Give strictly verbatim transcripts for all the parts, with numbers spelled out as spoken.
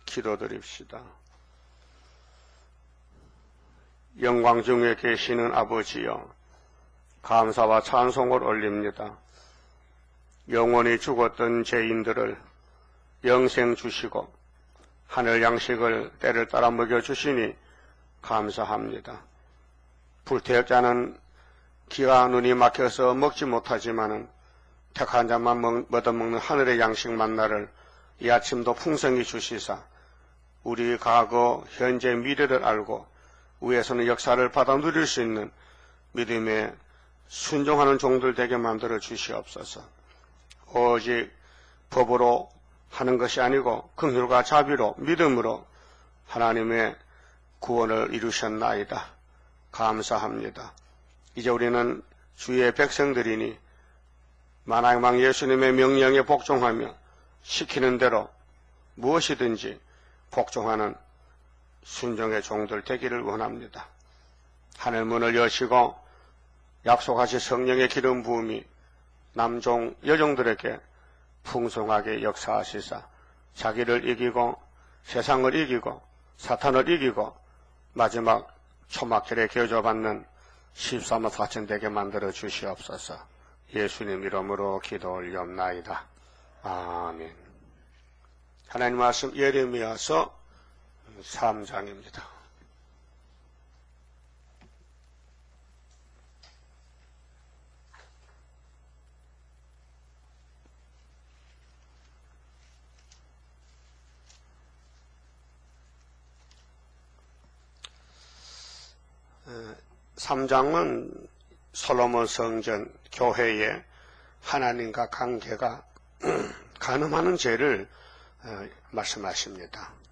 기도드립시다. 영광 중에 계시는 아버지여, 감사와 찬송을 올립니다. 영원히 죽었던 죄인들을 영생 주시고 하늘 양식을 때를 따라 먹여주시니 감사합니다. 불태역자는 귀와 눈이 막혀서 먹지 못하지만은 택한 자만 먹, 얻어먹는 하늘의 양식 만나를 이 아침도 풍성히 주시사 우리 과거, 현재, 미래를 알고 위에서는 역사를 받아 누릴 수 있는 믿음에 순종하는 종들 되게 만들어 주시옵소서. 오직 법으로 하는 것이 아니고 긍휼과 자비로 믿음으로 하나님의 구원을 이루셨나이다. 감사합니다. 이제 우리는 주의 백성들이니 만왕의 왕 예수님의 명령에 복종하며 시키는 대로 무엇이든지 복종하는 순종의 종들 되기를 원합니다. 하늘 문을 여시고 약속하신 성령의 기름 부음이 남종 여종들에게 풍성하게 역사하시사 자기를 이기고 세상을 이기고 사탄을 이기고 마지막 초막절에 교조받는 십삼 사천 되게 만들어 주시옵소서. 예수님 이름으로 기도 올리옵나이다. 아멘. 하나님 말씀 예레미야서 삼 장입니다. 삼 장은 솔로몬 성전 교회의 하나님과 관계가 가늠하는 죄를 말씀하십니다.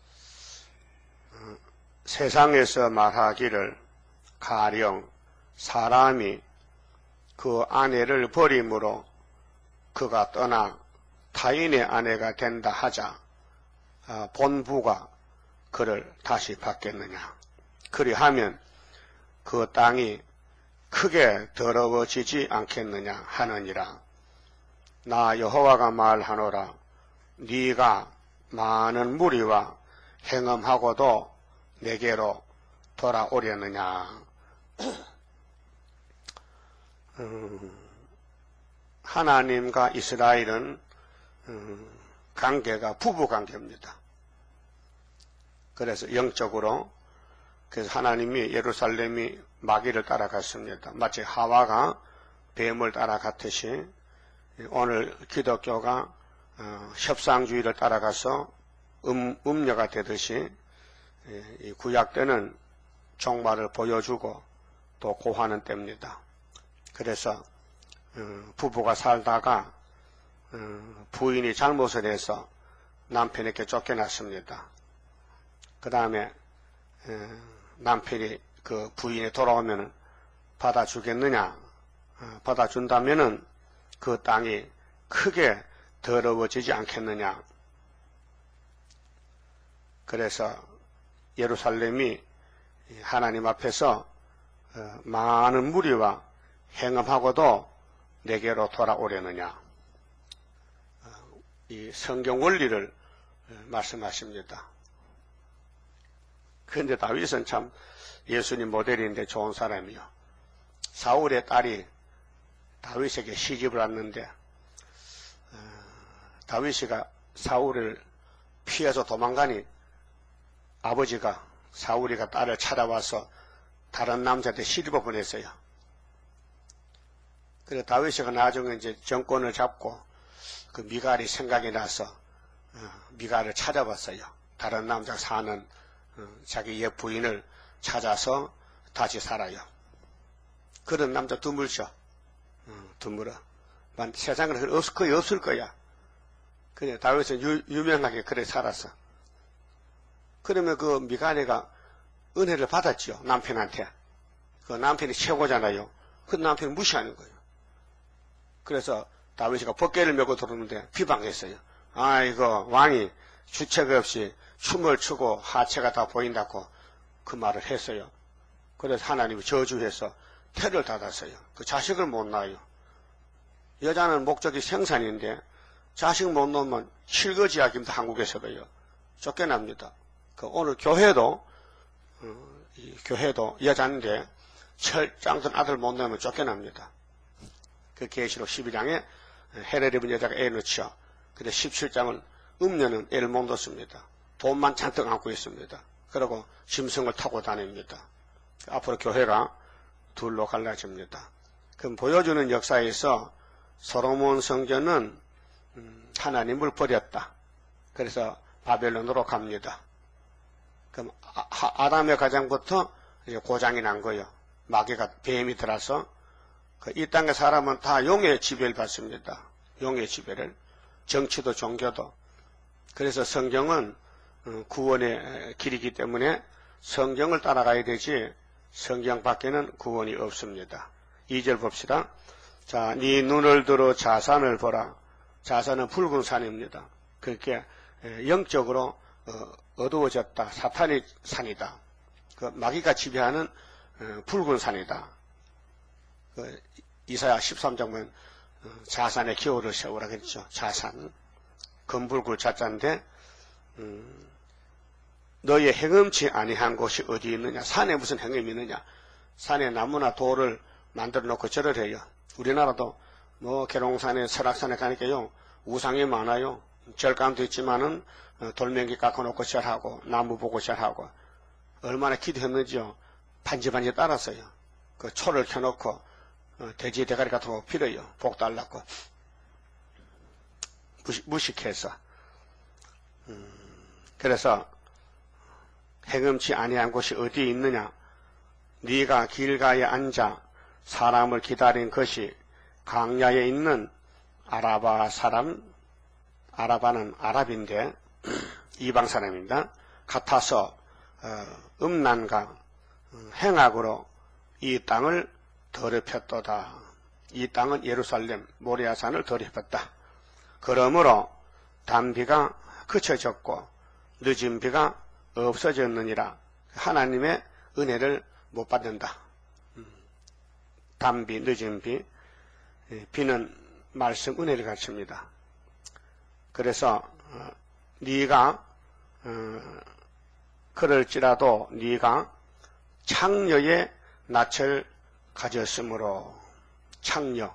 세상에서 말하기를 가령 사람이 그 아내를 버림으로 그가 떠나 타인의 아내가 된다 하자 본부가 그를 다시 받겠느냐. 그리하면 그 땅이 크게 더러워지지 않겠느냐 하느니라. 나 여호와가 말하노라. 네가 많은 무리와 행음하고도 내게로 돌아오려느냐. 음, 하나님과 이스라엘은 음, 관계가 부부 관계입니다. 그래서 영적으로 그래서 하나님이 예루살렘이 마귀를 따라갔습니다. 마치 하와가 뱀을 따라갔듯이 오늘 기독교가 어, 협상주의를 따라가서 음, 음녀가 되듯이 이 구약 때는 종말을 보여주고 또 고하는 때입니다. 그래서 어, 부부가 살다가 어, 부인이 잘못을 해서 남편에게 쫓겨났습니다. 그 다음에 남편이 그 부인이 돌아오면 받아주겠느냐? 어, 받아준다면은 그 땅이 크게 더러워지지 않겠느냐? 그래서 예루살렘이 하나님 앞에서 어, 많은 무리와 행음하고도 내게로 돌아오려느냐? 어, 이 성경 원리를 말씀하십니다. 그런데 다윗은 참 예수님 모델인데 좋은 사람이요. 사울의 딸이 다윗에게 시집을 왔는데 어, 다윗이가 사울을 피해서 도망가니 아버지가 사울이가 딸을 찾아와서 다른 남자한테 시집을 보냈어요. 그래서 다윗이가 나중에 이제 정권을 잡고 그 미갈이 생각이 나서 어, 미갈을 찾아봤어요. 다른 남자 사는 어, 자기 옛 부인을 찾아서 다시 살아요. 그런 남자 드물죠. 어, 드물어. 세상에 거의 없을 거야. 그래 다윗은 유, 유명하게 그래 살았어. 그러면 그 미갈이가 은혜를 받았죠. 남편한테. 그 남편이 최고잖아요. 그 남편을 무시하는 거예요. 그래서 다윗이가 벗개를 메고 들어오는데 비방했어요. 아이고 왕이 주책 없이 춤을 추고 하체가 다 보인다고 그 말을 했어요. 그래서 하나님이 저주해서 태를 닫았어요. 그 자식을 못 낳아요. 여자는 목적이 생산인데 자식 못 낳으면 실거지약입니다. 한국에서 봐요. 쫓겨납니다. 그 오늘 교회도 어, 이 교회도 여자인데 철장든 아들 못 낳으면 쫓겨납니다. 그 계시록 십이 장에 해를 입은 여자가 애 낳죠. 근데 십칠 장은 음녀는 애를 못 낳습니다. 돈만 잔뜩 안고 있습니다. 그리고 짐승을 타고 다닙니다. 앞으로 교회가 둘로 갈라집니다. 그럼 보여주는 역사에서 솔로몬 성전은 하나님을 버렸다. 그래서 바벨론으로 갑니다. 그럼 아담의 가장부터 이제 고장이 난 거예요. 마귀가 뱀이 들어서 이 땅의 사람은 다 용의 지배를 받습니다. 용의 지배를. 정치도 종교도. 그래서 성경은 구원의 길이기 때문에 성경을 따라가야 되지 성경 밖에는 구원이 없습니다. 이 절 봅시다. 자, 네 눈을 들어 자산을 보라. 자산은 붉은 산입니다. 그렇게 영적으로 어두워졌다. 사탄의 산이다. 그 마귀가 지배하는 붉은 산이다. 그 이사야 십삼 장 보면 자산의 기호를 세우라 그랬죠. 자산. 검붉을 자자인데 음, 너의 행음치 아니한 곳이 어디 있느냐. 산에 무슨 행음이 있느냐. 산에 나무나 돌을 만들어 놓고 절을 해요. 우리나라도 뭐 계룡산에 설악산에 가니까요 우상이 많아요. 절감도 있지만은 돌멩이 깎아놓고 절하고 나무 보고 절하고 얼마나 기도했는지요. 반지반지 따랐어요. 그 초를 켜놓고 돼지 대가리 같은 거 필어요. 복 달라고 무식, 무식해서 음, 그래서 행음치 아니한 곳이 어디 있느냐. 네가 길가에 앉아 사람을 기다린 것이 강야에 있는 아라바 사람, 아라바는 아랍인데 이방 사람입니다. 같아서 어, 음란과 행악으로 이 땅을 더럽혔도다. 이 땅은 예루살렘 모리아산을 더럽혔다. 그러므로 단비가 그쳐졌고 늦은 비가 없어졌느니라. 하나님의 은혜를 못 받는다. 단비, 늦은 비, 비는 말씀 은혜를 가르칩니다. 그래서 어, 네가 어, 그럴지라도 네가 창녀의 낯을 가졌으므로 창녀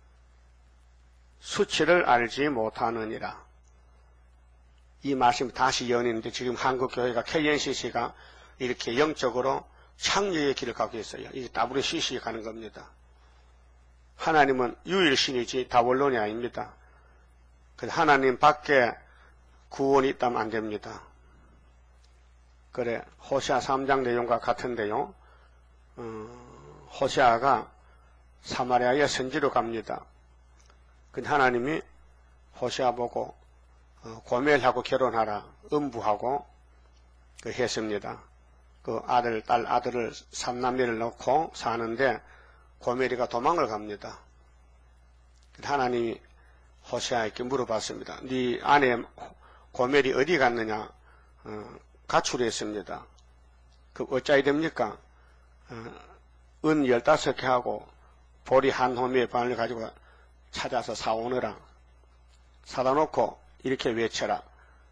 수치를 알지 못하느니라. 이 말씀이 다시 연인데 지금 한국교회가 케이엔씨씨가 이렇게 영적으로 창녀의 길을 가고 있어요. 이게 더블유씨씨 가는 겁니다. 하나님은 유일신이지 다원론이 아닙니다. 하나님 밖에 구원이 있다면 안 됩니다. 그래 호세아 삼 장 내용과 같은데요. 어, 호세아가 사마리아의 선지로 갑니다. 근데 하나님이 호세아 보고 어, 고멜하고 결혼하라 음부하고 그 했습니다. 그 아들, 딸, 아들을 삼남매를 놓고 사는데 고멜이가 도망을 갑니다. 하나님이 호세아에게 물어봤습니다. 네 아내 고멜이 어디 갔느냐? 어, 가출했습니다. 그 어찌해야 됩니까? 어, 은 열다섯 개 하고 보리 한 호미의 반을 가지고 찾아서 사오느라. 사다 놓고 이렇게 외쳐라.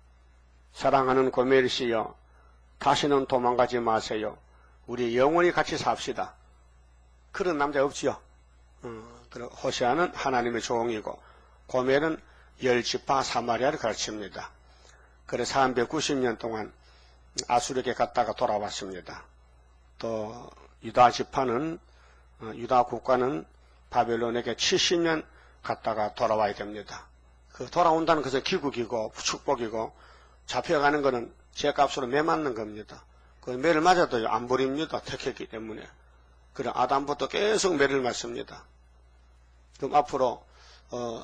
사랑하는 고멜씨여, 다시는 도망가지 마세요. 우리 영원히 같이 삽시다. 그런 남자 없지요. 어, 호세아는 하나님의 종이고 고멜은 열 지파 사마리아를 가르칩니다. 그래서 삼백구십 년 동안 아수르에게 갔다가 돌아왔습니다. 또 유다 지파는 유다 국가는 바벨론에게 칠십 년 갔다가 돌아와야 됩니다. 그 돌아온다는 것은 기국이고 축복이고 잡혀가는 것은 죄값으로 매 맞는 겁니다. 그 매를 맞아도 안 버립니다. 택했기 때문에. 그래 아담부터 계속 매를 맞습니다. 그럼 앞으로 어,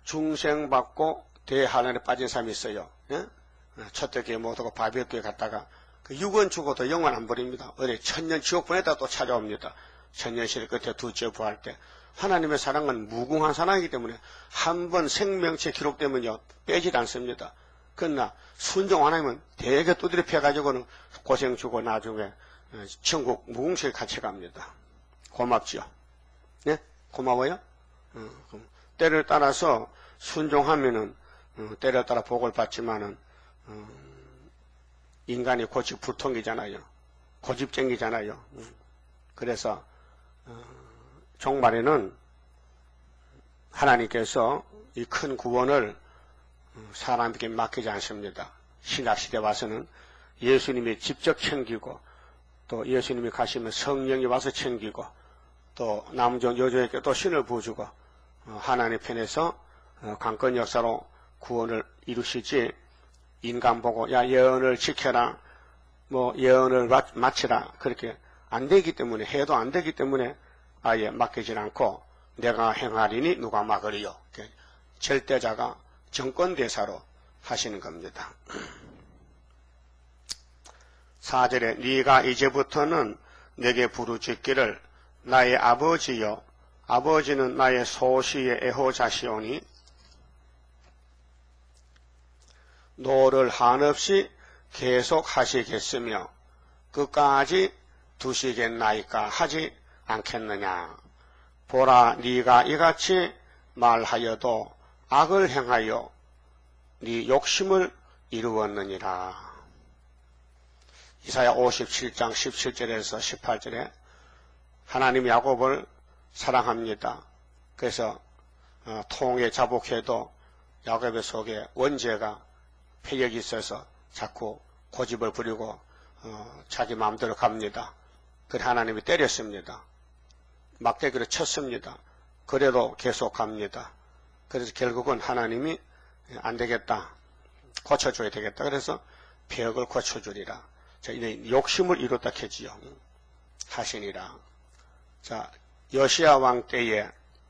중생받고 대하늘에 빠진 사람이 있어요. 예? 첫대교회 못하고 바벨교회 갔다가 그 육 원 주고도 영원 안 버립니다. 어디 천년 지옥 보내다 또 찾아옵니다. 천년실 끝에 두째 부활 때. 하나님의 사랑은 무궁한 사랑이기 때문에 한 번 생명체 기록되면요 빼질 않습니다. 그러나 순종 안 하면 되게 두드려 패가지고는 고생 주고 나중에 천국 무궁실 같이 갑니다. 고맙지요? 네? 고마워요? 어, 때를 따라서 순종하면은 어, 때를 따라 복을 받지만은 어, 인간이 고집 불통이잖아요. 고집쟁이잖아요. 그래서 종말에는 하나님께서 이 큰 구원을 사람에게 맡기지 않습니다. 신약시대 와서는 예수님이 직접 챙기고 또 예수님이 가시면 성령이 와서 챙기고 또 남종 여종에게 또 신을 부어주고 하나님 편에서 강권 역사로 구원을 이루시지, 인간 보고 야 예언을 지켜라, 뭐 예언을 마치라, 그렇게 안 되기 때문에, 해도 안 되기 때문에 아예 맡기질 않고 내가 행하리니 누가 막으리요. 절대자가 정권대사로 하시는 겁니다. 사 절에 네가 이제부터는 내게 부르짖기를 나의 아버지여, 아버지는 나의 소시의 애호자시오니 노를 한없이 계속 하시겠으며 끝까지 두시겠나이까 하지 않겠느냐. 보라, 네가 이같이 말하여도 악을 행하여 네 욕심을 이루었느니라. 이사야 오십칠 장 십칠 절에서 십팔 절에 하나님 야곱을 사랑합니다. 그래서 어, 통에 자복해도 야곱의 속에 원죄가 폐역이 있어서 자꾸 고집을 부리고 어, 자기 마음대로 갑니다. 그래 하나님이 때렸습니다. 막대기로 쳤습니다. 그래도 계속 갑니다. 그래서 결국은 하나님이 안 되겠다, 고쳐줘야 되겠다. 그래서 폐역을 고쳐주리라. 자, 이제 욕심을 이뤘다 캐지요. 하시니라. 자, 요시야 왕 때에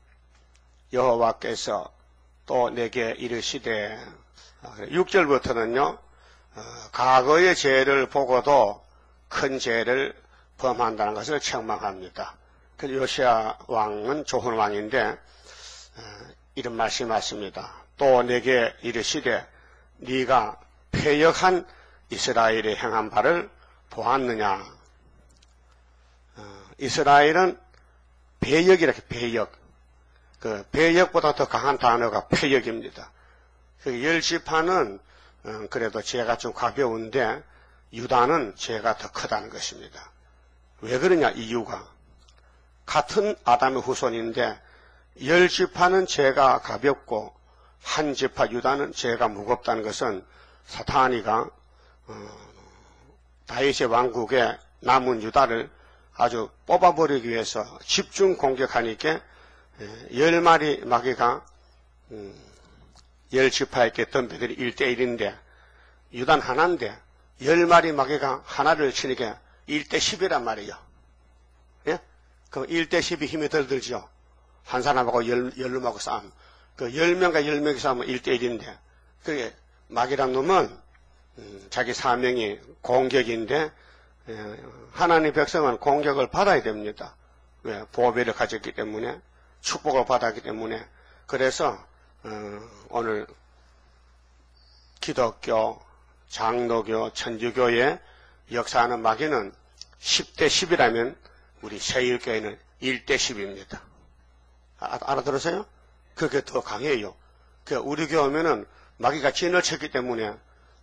여호와께서 또 내게 이르시되, 육 절부터는요, 어, 과거의 죄를 보고도 큰 죄를 범한다는 것을 책망합니다. 그 요시야 왕은 좋은 왕인데 어, 이런 말씀하십니다. 또 내게 이르시되 네가 패역한 이스라엘이 행한 바를 보았느냐. 어, 이스라엘은 배역이라, 배역. 그 배역보다 더 강한 단어가 패역입니다. 그 열 지파는 어, 그래도 죄가 좀 가벼운데 유다는 죄가 더 크다는 것입니다. 왜 그러냐, 이유가. 같은 아담의 후손인데 열 지파는 죄가 가볍고 한 지파 유다는 죄가 무겁다는 것은 사탄이가 어, 다윗의 왕국에 남은 유다를 아주 뽑아버리기 위해서 집중 공격하니까 열 마리 마귀가 음, 열 지파에게 덤벼들이 일 대 일인데 유단 하나인데 열 마리 마귀가 하나를 치니까 일 대 십이란 말이에요. 예? 그럼 일 대 십이 힘이 덜 들죠. 한 사람하고 열, 열 놈하고 싸움. 그 열 명과 열 명이 싸우면 일 대 일인데 그게 마귀란 놈은 음, 자기 사명이 공격인데 예, 하나님 백성은 공격을 받아야 됩니다. 왜? 보배를 가졌기 때문에, 축복을 받았기 때문에. 그래서 어, 오늘 기독교, 장로교, 천주교의 역사하는 마귀는 십 대 십이라면 우리 세일교회는 일 대 십입니다. 아, 알아들으세요? 그게 더 강해요. 그 우리 교회 오면은 마귀가 진을 쳤기 때문에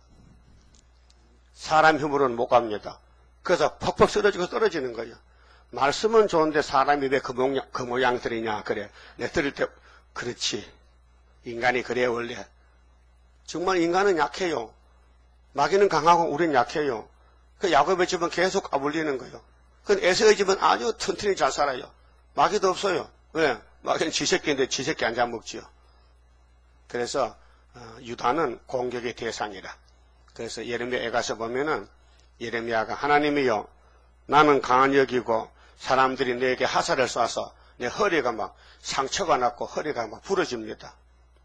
사람 힘으로는 못 갑니다. 그래서 퍽퍽 쓰러지고 떨어지는 거예요. 말씀은 좋은데 사람이 왜 그 모양, 그 모양들이냐. 그래. 내 들을 때, 그렇지. 인간이 그래, 원래. 정말 인간은 약해요. 마귀는 강하고 우린 약해요. 그 야곱의 집은 계속 까불리는 거예요. 그 에서의 집은 아주 튼튼히 잘 살아요. 마귀도 없어요. 왜? 마귀는 지새끼인데 지새끼 안 잡먹지요. 그래서 어, 유다는 공격의 대상이라. 그래서 예레미야에 가서 보면은 예레미야가 하나님이요, 나는 강한 여기고 사람들이 내게 화살을 쏴서 내 허리가 막 상처가 났고 허리가 막 부러집니다.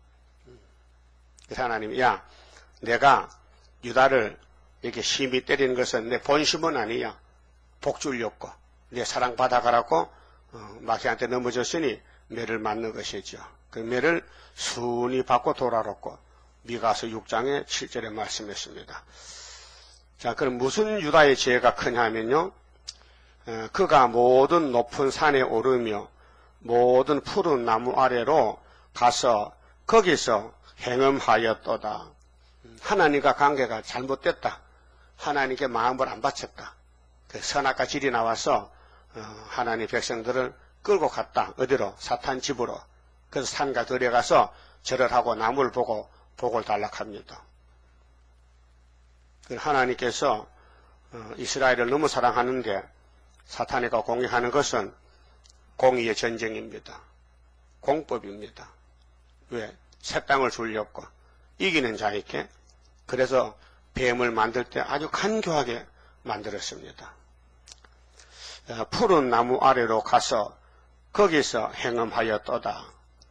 그래서 하나님이 야, 내가 유다를 이렇게 심히 때리는 것은 내 본심은 아니야. 복 주려고 내 사랑 받아가라고 어, 마귀한테 넘어졌으니 매를 맞는 것이죠. 그 매를 순히 받고 돌아왔고 미가서 육 장의 칠 절에 말씀했습니다. 자, 그럼 무슨 유다의 죄가 크냐면요, 어, 그가 모든 높은 산에 오르며 모든 푸른 나무 아래로 가서 거기서 행음하였도다. 하나님과 관계가 잘못됐다. 하나님께 마음을 안 바쳤다. 그 선악과 질이 나와서 하나님 백성들을 끌고 갔다. 어디로? 사탄 집으로. 그래서 산과 들에 가서 절을 하고 나무를 보고 복을 달락합니다. 하나님께서 이스라엘을 너무 사랑하는데 사탄이가 공격하는 것은 공의의 전쟁입니다. 공법입니다. 왜? 새 땅을 주려고 이기는 자에게. 그래서 뱀을 만들 때 아주 간교하게 만들었습니다. 푸른 나무 아래로 가서 거기서 행음하였도다.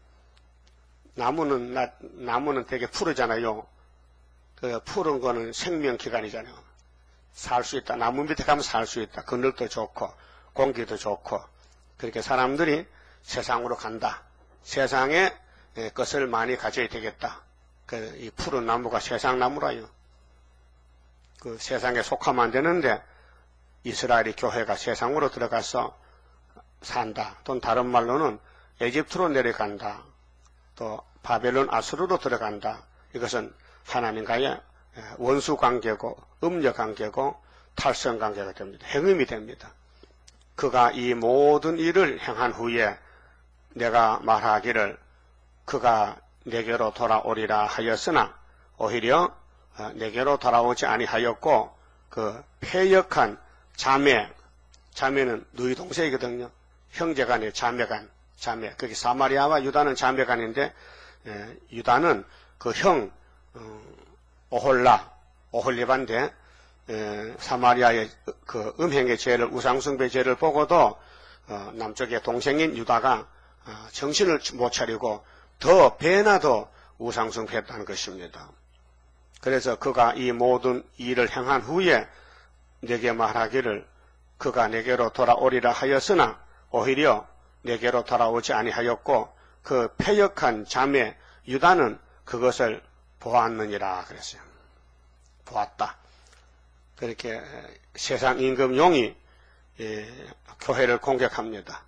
나무는 나, 나무는 되게 푸르잖아요. 그 푸른 거는 생명기관이잖아요. 살 수 있다. 나무 밑에 가면 살 수 있다. 그늘도 좋고 공기도 좋고. 그렇게 사람들이 세상으로 간다. 세상에 것을 많이 가져야 되겠다. 그 이 푸른 나무가 세상 나무라요. 그 세상에 속하면 안 되는데 이스라엘의 교회가 세상으로 들어가서 산다. 또는 다른 말로는 에집트로 내려간다. 또 바벨론 아수르로 들어간다. 이것은 하나님과의 원수 관계고 음녀 관계고 탈선 관계가 됩니다. 행음이 됩니다. 그가 이 모든 일을 행한 후에 내가 말하기를 그가 내게로 돌아오리라 하였으나 오히려 내게로 돌아오지 아니하였고 그 패역한 자매, 자매는 누이 동생이거든요. 형제간의 자매간, 자매. 그게 사마리아와 유다는 자매간인데 에, 유다는 그 형 어, 오홀라, 오홀리반데 에, 사마리아의 그 음행의 죄를 우상숭배 죄를 보고도 어, 남쪽의 동생인 유다가 어, 정신을 못 차리고 더 배나 더 우상숭배했다는 것입니다. 그래서 그가 이 모든 일을 행한 후에 내게 말하기를 그가 내게로 돌아오리라 하였으나 오히려 내게로 돌아오지 아니하였고 그 패역한 자매 유다는 그것을 보았느니라 그랬어요. 보았다. 그렇게 세상 임금용이 예, 교회를 공격합니다.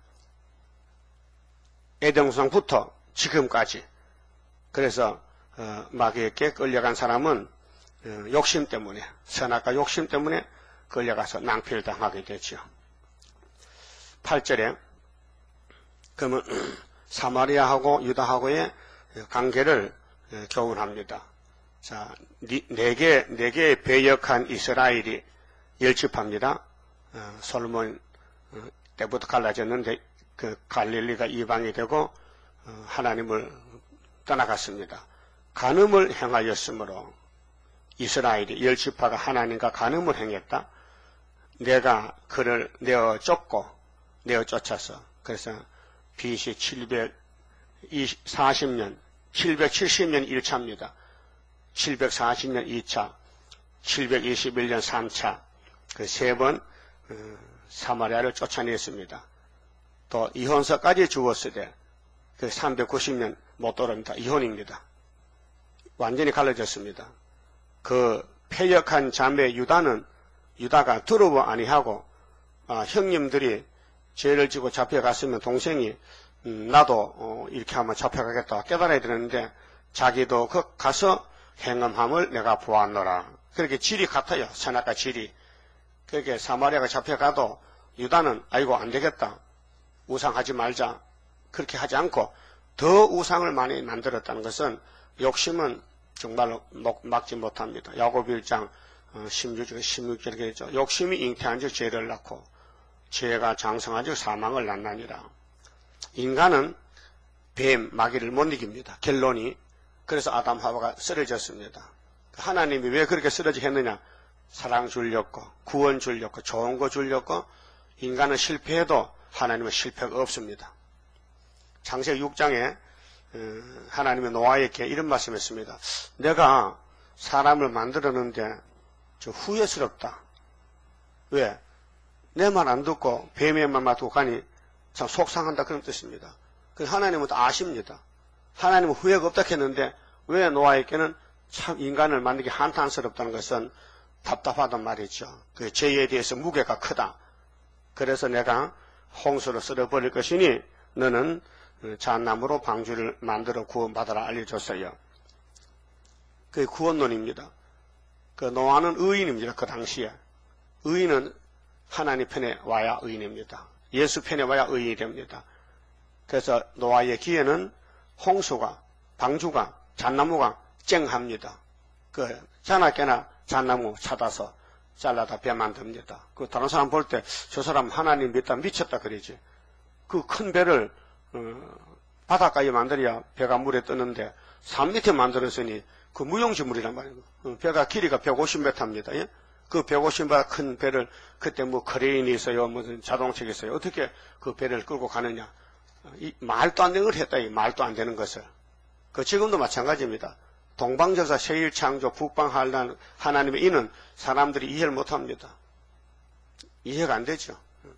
에덴성부터 지금까지. 그래서 어, 마귀에게 끌려간 사람은 어, 욕심 때문에, 선악과 욕심 때문에 끌려가서 낭피를 당하게 되죠. 팔 절에 그러면 사마리아하고 유다하고의 관계를 교훈합니다. 자, 네 개, 네 개의 배역한 이스라엘이 열집합니다. 어, 솔로몬 어, 때부터 갈라졌는데 그 갈릴리가 이방이 되고 어, 하나님을 떠나갔습니다. 간음을 행하였으므로 이스라엘이 열지파가 하나님과 간음을 행했다. 내가 그를 내어 쫓고 내어 쫓아서 그래서 비씨 칠백사십 년, 칠백칠십 년 일 차입니다. 칠백사십 년 이 차, 칠백이십일 년 삼 차 그 세 번 어, 사마리아를 쫓아냈습니다. 또 이혼서까지 주었을 때 그 삼백구십 년 못 돌아옵니다. 이혼입니다. 완전히 갈라졌습니다. 그 패역한 자매 유다는 유다가 두려워 아니하고 아, 형님들이 죄를 지고 잡혀갔으면 동생이 음, 나도 어, 이렇게 하면 잡혀가겠다 깨달아야 되는데 자기도 그 가서 행음함을 내가 보았노라. 그렇게 질이 같아요. 선악과 질이. 그렇게 사마리아가 잡혀가도 유다는 아이고 안되겠다. 우상하지 말자. 그렇게 하지 않고 더 우상을 많이 만들었다는 것은 욕심은 정말로 막지 못합니다. 야고보 일 장 십육 절 십육 절에 그랬죠. 욕심이 잉태한 즉 죄를 낳고 죄가 장성한 즉 사망을 낳나니라. 인간은 뱀, 마귀를 못 이깁니다. 결론이. 그래서 아담 하와가 쓰러졌습니다. 하나님이 왜 그렇게 쓰러지게 했느냐. 사랑 주려고 구원 주려고 좋은 거 주려고. 인간은 실패해도 하나님은 실패가 없습니다. 창세기 육 장에 하나님의 노아에게 이런 말씀했습니다. 내가 사람을 만들었는데 저 후회스럽다. 왜? 내 말 안 듣고 뱀의 말만 듣고 가니 참 속상한다 그런 뜻입니다. 그래서 하나님은 또 아십니다. 하나님은 후회가 없다 했는데 왜 노아에게는 참 인간을 만들기 한탄스럽다는 것은 답답하단 말이죠. 그 죄에 대해서 무게가 크다. 그래서 내가 홍수로 쓸어버릴 것이니 너는 잣나무로 방주를 만들어 구원받아라 알려줬어요. 그게 구원론입니다. 그 노아는 의인입니다. 그 당시에. 의인은 하나님 편에 와야 의인입니다. 예수 편에 와야 의인이 됩니다. 그래서 노아의 기회는 홍수가, 방주가, 잣나무가 쨍합니다. 그 자나깨나 잣나무 찾아서 잘라다 배 만듭니다. 그 다른 사람 볼 때 저 사람 하나님 믿다 미쳤다 그러지. 그 큰 배를 어, 바닷가에 만들어야 배가 물에 뜨는데 산 밑에 만들었으니 그 무용지물이란 말이에요. 어, 배가 길이가 백오십 미터입니다. 예? 그 백오십 미터 큰 배를 그때 뭐 크레인이 있어요, 무슨 자동차가 있어요. 어떻게 그 배를 끌고 가느냐? 이 말도 안 되는 걸 했다. 이 말도 안 되는 것을. 그 지금도 마찬가지입니다. 동방전사, 세일창조, 북방한란, 하나님의 이는 사람들이 이해를 못합니다. 이해가 안 되죠.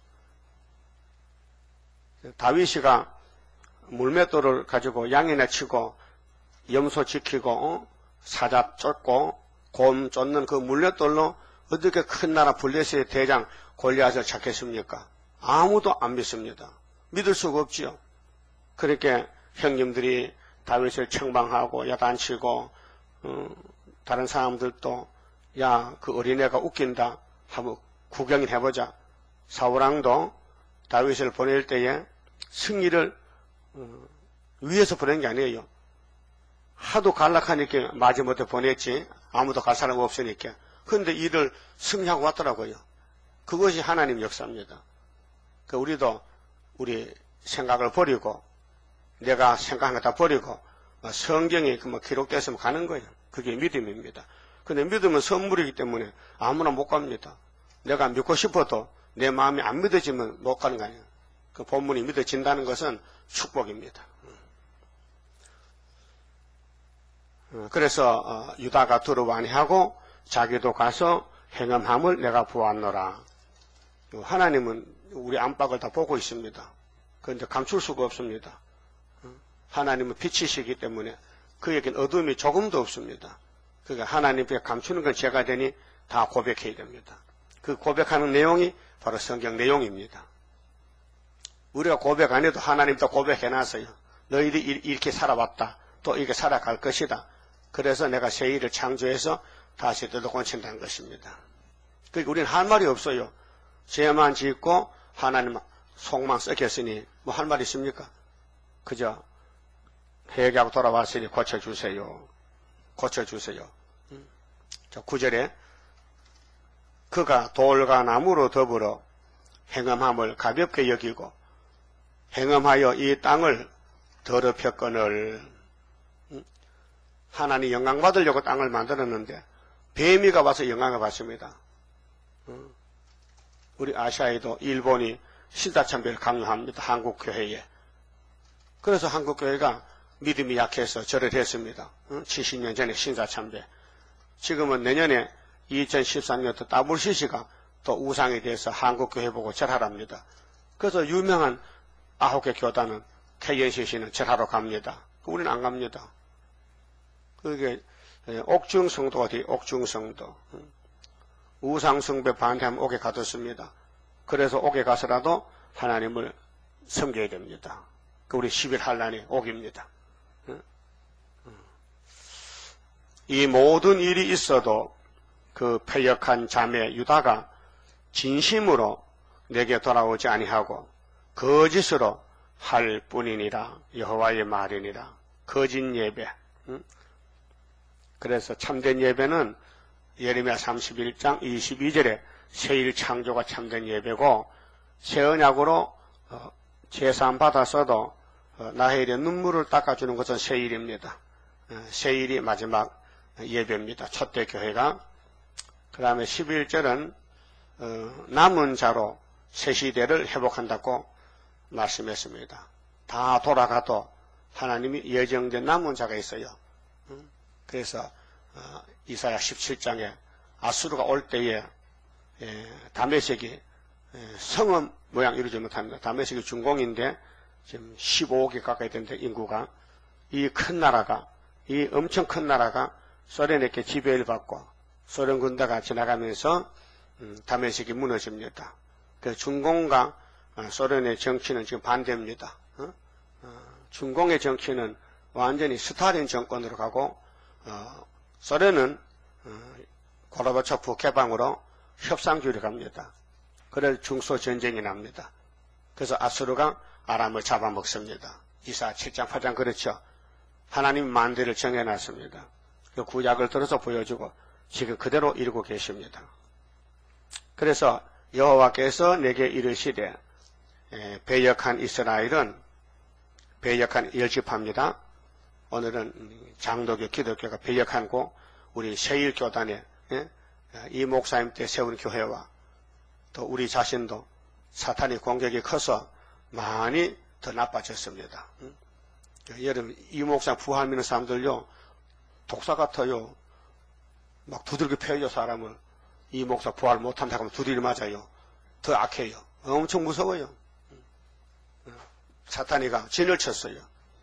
다윗이가 물맷돌을 가지고 양이나 치고 염소 지키고 어? 사자 쫓고 곰 쫓는 그 물맷돌로 어떻게 큰 나라 블레셋의 대장 골리앗을 찾겠습니까? 아무도 안 믿습니다. 믿을 수가 없지요. 그렇게 형님들이 다윗을 책망하고 야단치고 어, 다른 사람들도 야, 그 어린애가 웃긴다 하고 구경을 해보자. 사울왕도 다윗을 보낼 때에 승리를 어, 위에서 보낸 게 아니에요. 하도 간락하니까 마지못해 보냈지. 아무도 갈 사람 없으니까. 그런데 이를 승리하고 왔더라고요. 그것이 하나님 역사입니다. 그 우리도 우리 생각을 버리고 내가 생각한 거 다 버리고 성경이 뭐 기록됐으면 가는 거예요. 그게 믿음입니다. 근데 믿음은 선물이기 때문에 아무나 못 갑니다. 내가 믿고 싶어도 내 마음이 안 믿어지면 못 가는 거 아니에요. 그 본문이 믿어진다는 것은 축복입니다. 그래서 유다가 두려워하니 하고 자기도 가서 행음함을 내가 보았노라. 하나님은 우리 안팎을 다 보고 있습니다. 그런데 감출 수가 없습니다. 하나님은 빛이시기 때문에 그에겐 어둠이 조금도 없습니다. 그러니까 하나님께 감추는 건 제가 되니 다 고백해야 됩니다. 그 고백하는 내용이 바로 성경 내용입니다. 우리가 고백 안 해도 하나님도 고백해놨어요. 너희들이 이렇게 살아왔다. 또 이렇게 살아갈 것이다. 그래서 내가 새 일을 창조해서 다시 뜯어고친다는 것입니다. 그러니까 우리는 할 말이 없어요. 죄만 짓고 하나님 속만 썩혔으니 뭐 할 말 있습니까? 그저 회개하고 돌아왔으니 고쳐주세요. 고쳐주세요. 자, 구 절에 그가 돌과 나무로 더불어 행음함을 가볍게 여기고 행음하여 이 땅을 더럽혔거늘. 하나님 영광 받으려고 땅을 만들었는데 뱀이가 와서 영광을 받습니다. 우리 아시아에도 일본이 신사참배를 강요합니다. 한국교회에. 그래서 한국교회가 믿음이 약해서 절을 했습니다. 칠십 년 전에 신사참배. 지금은 내년에 이천십삼 년부터 더블유씨씨가 또 우상에 대해서 한국교회 보고 절하랍니다. 그래서 유명한 아홉 개 교단은 케이엔씨씨는 절하러 갑니다. 우리는 안 갑니다. 그게 옥중성도가 돼, 옥중성도. 우상숭배 반대하면 옥에 가뒀습니다. 그래서 옥에 가서라도 하나님을 섬겨야 됩니다. 그 우리 십일 한란이 옥입니다. 이 모든 일이 있어도 그 패역한 자매 유다가 진심으로 내게 돌아오지 아니하고 거짓으로 할 뿐이니라. 여호와의 말이니라. 거짓 예배. 그래서 참된 예배는 예레미야 삼십일 장 이십이 절에 새일 창조가 참된 예배고 새 언약으로 제사 받았어도 나헬의 눈물을 닦아주는 것은 새일입니다. 새일이 마지막 예배입니다. 초대교회가. 그 다음에 십일 절은 남은 자로 새 시대를 회복한다고 말씀했습니다. 다 돌아가도 하나님이 예정된 남은 자가 있어요. 그래서 이사야 십칠 장에 아수르가 올 때에 다메섹이 성읍 모양 이루지 못합니다. 다메섹이 중공인데 지금 십오억이 가까이 되는데 인구가 이 큰 나라가 이 엄청 큰 나라가 소련에게 지배를 받고 소련 군대가 지나가면서 다메섹이 무너집니다. 그래서 중공과 소련의 정치는 지금 반대입니다. 중공의 정치는 완전히 스탈린 정권으로 가고 소련은 고르바초프 개방으로 협상 교류를 갑니다. 그래서 중소전쟁이 납니다. 그래서 아수르가 아람을 잡아먹습니다. 이사 칠 장 팔 장 그렇죠. 하나님 만대를 정해놨습니다. 그 구약을 들어서 보여주고 지금 그대로 이루고 계십니다. 그래서 여호와께서 내게 이르시되 배역한 이스라엘은 배역한 열집합니다. 오늘은 장로교 기독교가 배역하고 우리 세일교단에 이 목사님 때 세운 교회와 또 우리 자신도 사탄의 공격이 커서 많이 더 나빠졌습니다. 여러분 이 목사님 부활 믿는 사람들요 독사 같아요. 막 두들겨 패요 사람을. 이 목사 부활 못한다고 하면 두들겨 맞아요. 더 악해요. 엄청 무서워요. 사탄이가 진을 쳤어요.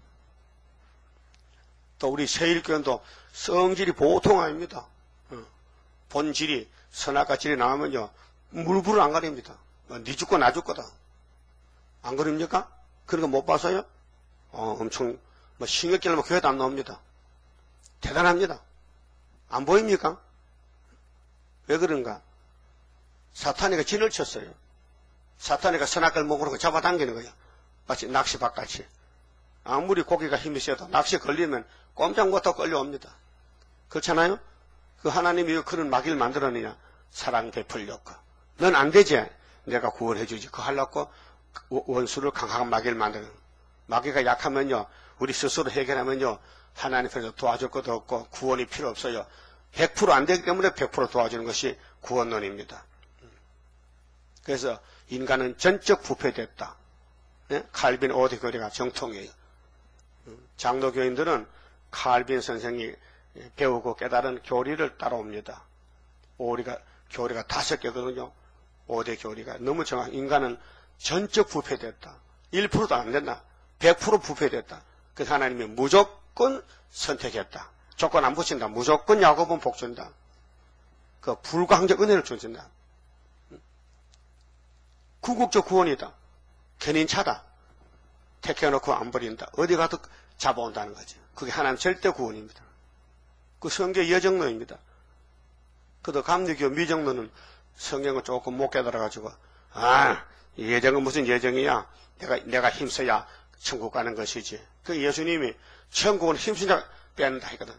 또 우리 세일교회도 성질이 보통 아닙니다. 본질이 선악과 질이 나오면요 물불을 안 가립니다. 니 죽고 나 죽거다. 안 그럽니까? 그런 거 못 봐서요? 어, 엄청 뭐 신경질나면 교회도 안 나옵니다. 대단합니다. 안 보입니까? 왜 그런가? 사탄이가 진을 쳤어요. 사탄이가 선악을 목으로 잡아당기는 거예요. 마치 낚시박같이. 아무리 고기가 힘이 세도 낚시 걸리면 꼼짝 못하고 끌려옵니다. 그렇잖아요? 그 하나님이 왜 그런 마귀를 만들었느냐? 사랑 베풀려고. 넌 안 되지? 내가 구원해 주지. 그거 하려고 원수를 강한 마귀를 만드는. 마귀가 약하면요, 우리 스스로 해결하면요, 하나님께서 도와줄 것도 없고 구원이 필요 없어요. 백 퍼센트 안 되기 때문에 백 퍼센트 도와주는 것이 구원론입니다. 그래서 인간은 전적 부패됐다. 네? 칼빈 오대 교리가 정통이에요. 장로교인들은 칼빈 선생이 배우고 깨달은 교리를 따라옵니다. 오리가, 교리가 다섯 개거든요. 오대 교리가. 너무 정확, 인간은 전적 부패됐다. 일 퍼센트도 안 된다. 백 퍼센트 부패됐다. 그래서 하나님이 무조건 선택했다. 조건 안 붙인다. 무조건 야곱은 복 준다. 그 불가항적 은혜를 준다. 궁극적 구원이다. 견인차다. 택해놓고 안 버린다. 어디 가도 잡아온다는 거죠. 그게 하나님 절대 구원입니다. 그 성경 여정론입니다. 그도 감리교 미정론은 성경을 조금 못 깨달아가지고, 아, 예정은 무슨 예정이야? 내가, 내가 힘써야 천국 가는 것이지. 그 예수님이 천국은 힘쓰자 빼는다 하거든.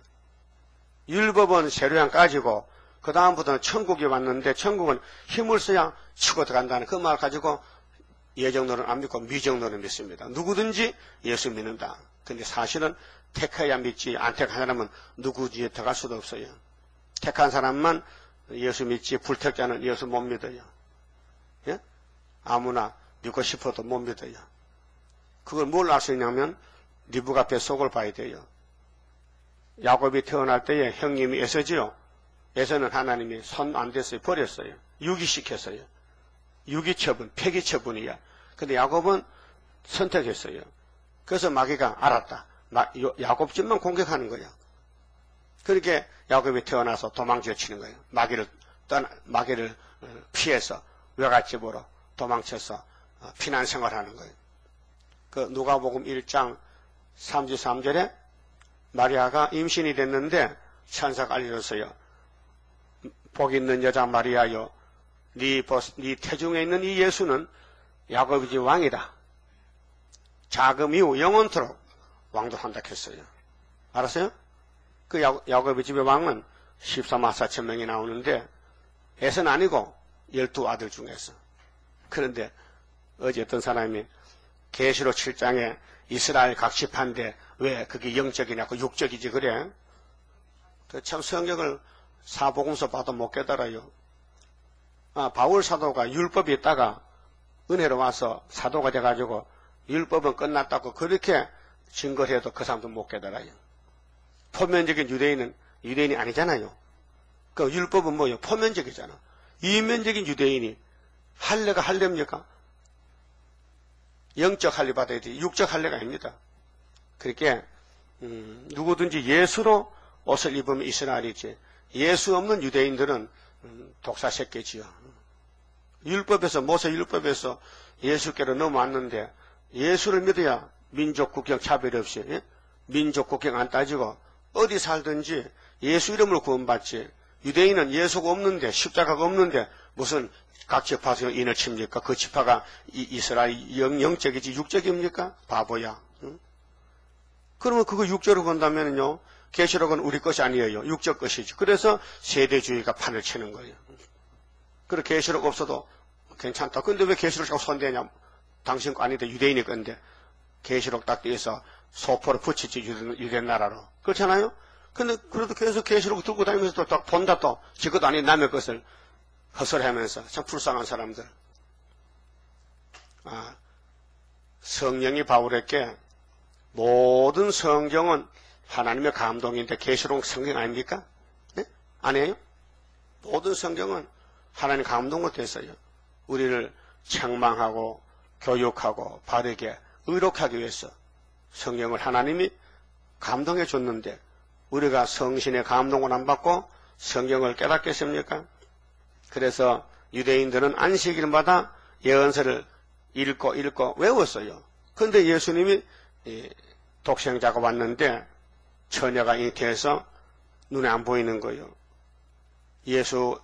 율법은 세례양 까지고, 그 다음부터는 천국이 왔는데, 천국은 힘을 써야 치고 들어간다는 그 말 가지고, 예정론은 안 믿고 미정론을 믿습니다. 누구든지 예수 믿는다. 근데 사실은 택해야 믿지, 안 택한 사람은 누구지에 들어갈 수도 없어요. 택한 사람만 예수 믿지, 불택자는 예수 못 믿어요. 예? 아무나 믿고 싶어도 못 믿어요. 그걸 뭘 알 수 있냐면, 리브가 뱃속을 봐야 돼요. 야곱이 태어날 때에 형님이 에서지요. 에서는 하나님이 손 안 댔어요. 버렸어요. 유기시켰어요. 유기처분, 폐기처분이야. 근데 야곱은 선택했어요. 그래서 마귀가 알았다. 야곱 집만 공격하는 거야. 그렇게 야곱이 태어나서 도망쳐 치는 거예요. 마귀를, 떠나, 마귀를 피해서 외갓집으로 도망쳐서 피난 생활하는 거예요. 그 누가복음 일 장 삼십삼 절에 마리아가 임신이 됐는데 천사가 알려줬어요. 복 있는 여자 마리아여, 네, 네 태중에 있는 이 예수는 야곱의 집 왕이다. 자금 이후 영원토록 왕도한다 했어요. 알았어요? 그 야곱의 집의 왕은 십사만 사천 명이 나오는데 에서는 아니고 열두 아들 중에서. 그런데 어제 어떤 사람이 계시록 칠 장에 이스라엘 각집한데 왜 그게 영적이냐고 육적이지 그래? 참 성경을 사복음서 봐도 못 깨달아요. 아, 바울 사도가 율법이 있다가 은혜로 와서 사도가 돼가지고 율법은 끝났다고 그렇게 증거를 해도 그 사람도 못 깨달아요. 표면적인 유대인은 유대인이 아니잖아요. 그 율법은 뭐예요? 표면적이잖아. 이면적인 유대인이 할례가 할례입니까? 영적 할례 받아야 돼. 육적 할례가 아닙니다. 그렇게 음, 누구든지 예수로 옷을 입으면 이스라엘이지 예수 없는 유대인들은 음, 독사 새끼지요. 율법에서 모세 율법에서 예수께로 넘어왔는데 예수를 믿어야 민족 국경 차별 없이 예? 민족 국경 안 따지고 어디 살든지 예수 이름으로 구원받지 유대인은 예수가 없는데, 십자가가 없는데 무슨 각 지파에서 인을 칩니까? 그 지파가 이, 이스라엘 영, 영적이지 육적입니까? 바보야. 응? 그러면 그거 육적으로 본다면요, 계시록은 우리 것이 아니에요. 육적 것이지. 그래서 세대주의가 판을 치는 거예요. 그리고 계시록 없어도 괜찮다. 근데 왜 계시록 자꾸 손대냐? 당신 거 아닌데 유대인이 건데 계시록 딱 떼서 소포로 붙이지 유대, 유대 나라로. 그렇잖아요? 근데 그래도 계속 계시록 들고 다니면서 또 본다 또. 지 것도 아닌 남의 것을 헛소리하면서 참 불쌍한 사람들. 아, 성령이 바울에게 모든 성경은 하나님의 감동인데 계시록 성경 아닙니까? 네? 아니에요? 모든 성경은 하나님 감동으로 됐어요. 우리를 책망하고 교육하고 바르게 의롭게 위해서 성경을 하나님이 감동해 줬는데 우리가 성신의 감동을 안 받고 성경을 깨닫겠습니까? 그래서 유대인들은 안식일마다 예언서를 읽고 읽고 외웠어요. 그런데 예수님이 독생자가 왔는데 처녀가 잉태해서 눈에 안 보이는 거예요. 예수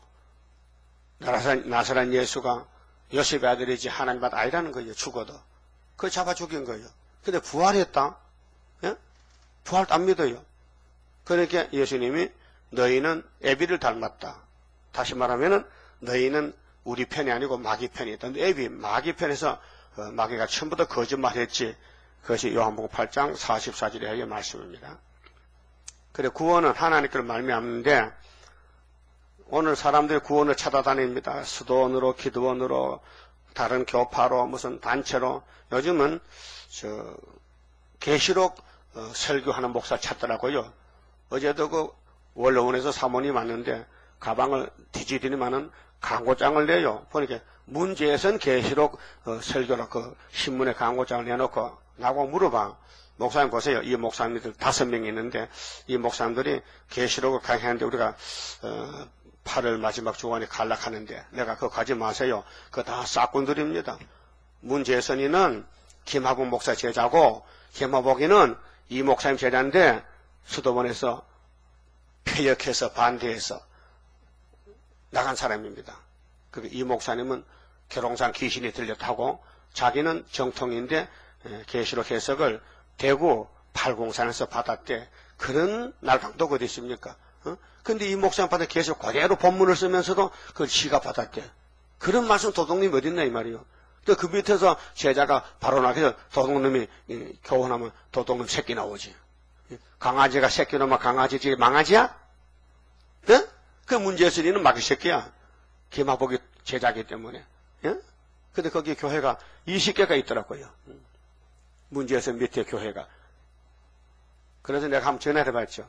나사렛 예수가 요셉의 아들이지 하나님 아들 아니라는 거예요. 죽어도. 그걸 잡아 죽인 거예요. 근데 부활했다? 예? 부활도 안 믿어요. 그러니까 예수님이 너희는 애비를 닮았다. 다시 말하면은 너희는 우리 편이 아니고 마귀 편이다. 애비 마귀 편에서 어, 마귀가 처음부터 거짓말했지. 그것이 요한복음 팔 장 사십사 절의 말씀입니다. 그래 구원은 하나님께로 말미암는데 오늘 사람들이 구원을 찾아다닙니다. 수도원으로 기도원으로 다른 교파로 무슨 단체로 요즘은 저 계시록 어, 설교하는 목사 찾더라고요. 어제도 그 원로원에서 사모님 왔는데 가방을 뒤지더니만은 광고장을 내요. 보니까 문제에선 계시록 어, 설교로 그 신문에 광고장을 내놓고 나하고 물어봐. 목사님 보세요. 이 목사님들 다섯 명이 있는데 이 목사님들이 계시록을 강의하는데 우리가 어, 팔월 마지막 주간에 갈락하는데 내가 그거 가지 마세요. 그거 다 싹군들입니다. 문재선이는 김하복 목사 제자고 김하복이는 이 목사님 제자인데 수도원에서 폐역해서 반대해서 나간 사람입니다. 이 목사님은 계룡산 귀신이 들렸다고 자기는 정통인데 계시록 해석을 대구 팔공산에서 받았대. 그런 날강도가 어디 있습니까? 어? 근데 이 목사님 받아 계속 그대로 본문을 쓰면서도 그걸 지가 받았대. 그런 말씀 도둑님 어딨나 이 말이요. 또 그 밑에서 제자가 바로 나가서 도둑놈이 교훈하면 도둑놈 새끼 나오지. 강아지가 새끼 나오면 강아지지 망아지야? 예? 그 문제스리는 마귀 새끼야. 김하복이 제자기 때문에. 예? 근데 거기 교회가 이십 개가 있더라고요. 문제에서 밑에 교회가. 그래서 내가 한번 전화를 해봤죠.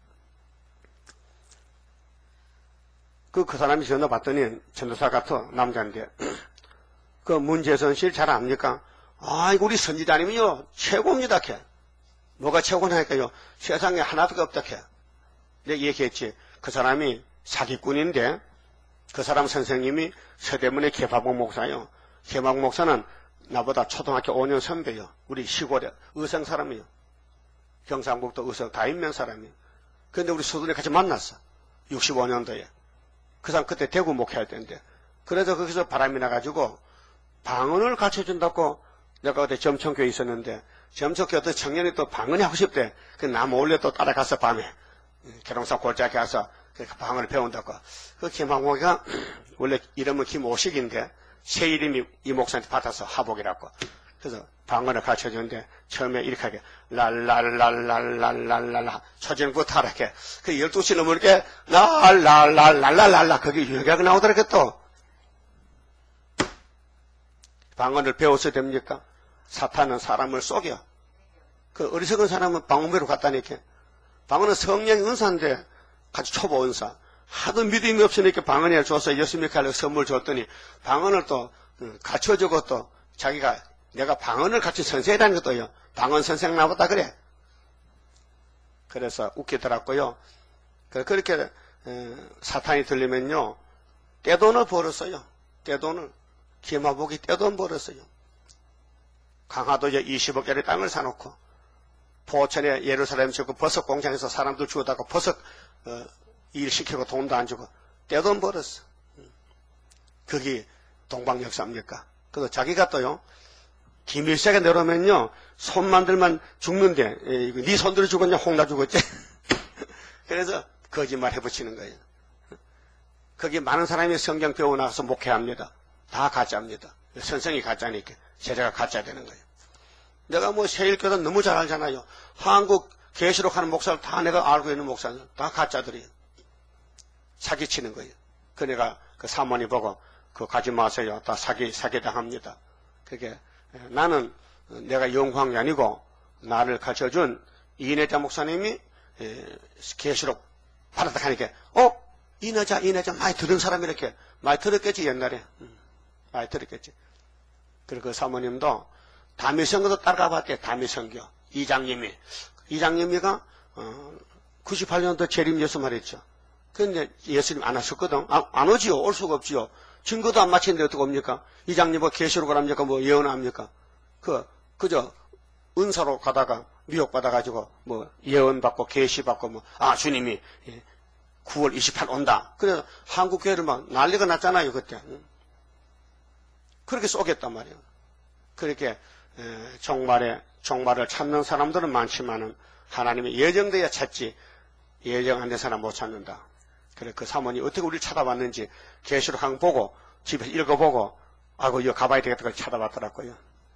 그, 그 사람이 전화 받더니 전도사 같아, 남자인데. 그 문재선 씨를 잘 압니까? 아, 이거 우리 선지자님이요. 최고입니다, 걔. 뭐가 최고냐니까요. 세상에 하나도 없다, 걔. 내가 얘기했지. 그 사람이 사기꾼인데, 그 사람 선생님이 서대문의 개파복 목사요. 개파복 목사는 나보다 초등학교 오 년 선배요. 우리 시골에 의성 사람이요. 경상북도 의성 다인면 사람이요. 근데 우리 수둔에 같이 만났어. 육십오 년도에. 그 사람 그때 대구 목회할 때인데. 그래서 거기서 바람이 나가지고 방언을 가르쳐준다고 내가 그때 점청교에 있었는데 점청교 어떤 청년이 또 방언이 하고 싶대. 그 나 몰래 또 따라가서 밤에 계룡산 골짜기 가서 방언을 배운다고. 그 김항목이가 원래 이름은 김오식인데 새 이름이 이 목사한테 받아서 하복이라고. 그래서 방언을 가르쳐주는데 처음에 이렇게 하게 랄랄랄랄랄랄랄라 초전부터 이렇게 그 열두 시 넘을게 랄랄랄랄랄랄라 그게 유명하게 나오더라고요. 또 방언을 배워서 됩니까? 사탄은 사람을 속여. 그 어리석은 사람은 방언배로 갔다니까. 방언은 성령의 은사인데 같이 초보 은사. 하도 믿음이 없으니까 방언을 줘서 예수님께 하려고 선물 줬더니 방언을 또 갖춰주고 또 자기가 내가 방언을 같이 선생이라는 것도요. 방언 선생 나보다 그래. 그래서 웃기더라고요. 그렇게 사탄이 들리면요. 떼돈을 벌었어요. 떼돈을. 김하복이 떼돈 벌었어요. 강화도에 이십억짜리 땅을 사놓고 포천에 예루살렘 지고 버섯 공장에서 사람들 주워다가 버섯 어, 일 시키고 돈도 안 주고 떼돈 벌었어. 그게 동방역사입니까? 그래서 자기가 또요, 김일색에 내려오면요, 손만 들면 죽는데, 에, 네 손 들어 죽었냐, 홍나 죽었지? 그래서 거짓말 해붙이는 거예요. 거기 많은 사람이 성경 배워 나가서 목회합니다. 다 가짜입니다. 선생이 가짜니까 제자가 가짜 되는 거예요. 내가 뭐 세일교단 너무 잘 알잖아요. 한국 계시록 하는 목사를 다 내가 알고 있는 목사는 다 가짜들이에요. 사기치는 거예요. 그 내가 그 사모님 보고 그거 가지 마세요. 다 사기, 사기 당합니다. 그게 나는 내가 영광이 아니고 나를 가르쳐준 이내자 목사님이 계시록 받았다 하니까 어? 이내자, 이내자 많이 들은 사람이 이렇게 많이 들었겠지 옛날에. 음, 많이 들었겠지. 그리고 그 사모님도 다미성교도 따라가봤대. 다미성교 이장님이 이장님이가 어, 구십팔 년도 재림 예수 말했죠. 근데 예수님 안 하셨거든. 아, 안 오지요. 올 수가 없지요. 증거도 안 맞히는데 어떻게 옵니까? 이장님 뭐 계시록을 합니까? 뭐 예언합니까? 그 그저 은사로 가다가 미혹받아가지고 뭐 예언받고 계시받고 뭐 아 주님이 구월 이십팔 온다. 그래서 한국 교회를 막 난리가 났잖아요 그때. 그렇게 쏘겠단 말이에요. 그렇게 에, 종말에 종말을 찾는 사람들은 많지만은 하나님이 예정돼야 찾지 예정 안 된 사람 못 찾는다. 그래 그 사모님 어떻게 우리를 찾아봤는지 계시록 한 보고 집에서 읽어보고 아이고 이거 가봐야 되겠다 찾아봤더라고요.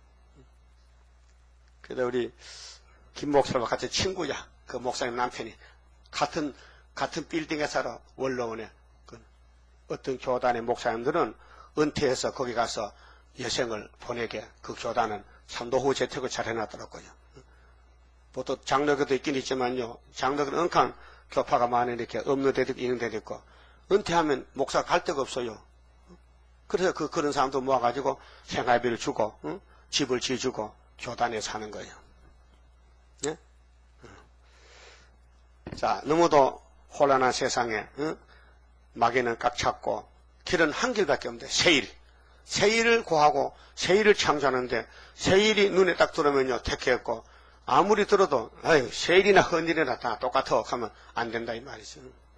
그래서 우리 김 목사와 같이 친구야. 그 목사님 남편이 같은 같은 빌딩에 살아 원로원에. 그 어떤 교단의 목사님들은 은퇴해서 거기 가서 여생을 보내게 그 교단은 참 노후 재택을 잘 해놨더라고요. 보통 장로교도 있긴 있지만요. 장로교는 은칸 교파가 많이 이렇게 없는 데도 있는 데도 있고 은퇴하면 목사 갈 데가 없어요. 그래서 그 그런 사람도 모아가지고 생활비를 주고 응? 집을 지어주고 교단에 사는 거예요. 네? 자, 너무도 혼란한 세상에 응? 마귀는 꽉 찼고 길은 한 길밖에 없는데 세일. 세일을 구하고 세일을 창조하는데 세일이 눈에 딱 들어오면요 택했고 아무리 들어도 아유 세일이나 헌일이나 다 똑같아 하면 안 된다 이 말이죠.